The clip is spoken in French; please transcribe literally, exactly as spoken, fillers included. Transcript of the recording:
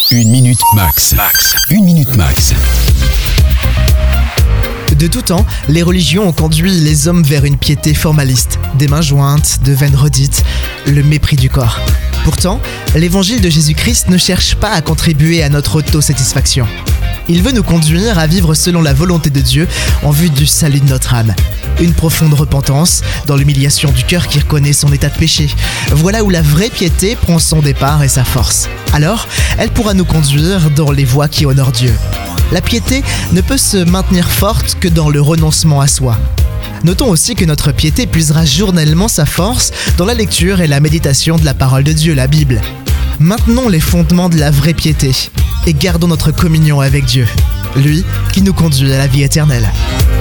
Une minute max. Max. Une minute max. De tout temps, les religions ont conduit les hommes vers une piété formaliste, des mains jointes, de vaines redites, le mépris du corps. Pourtant, l'évangile de Jésus-Christ ne cherche pas à contribuer à notre autosatisfaction. Il veut nous conduire à vivre selon la volonté de Dieu en vue du salut de notre âme. Une profonde repentance, dans l'humiliation du cœur qui reconnaît son état de péché. Voilà où la vraie piété prend son départ et sa force. Alors, elle pourra nous conduire dans les voies qui honorent Dieu. La piété ne peut se maintenir forte que dans le renoncement à soi. Notons aussi que notre piété puisera journellement sa force dans la lecture et la méditation de la parole de Dieu, la Bible. Maintenons les fondements de la vraie piété et gardons notre communion avec Dieu, lui qui nous conduit à la vie éternelle.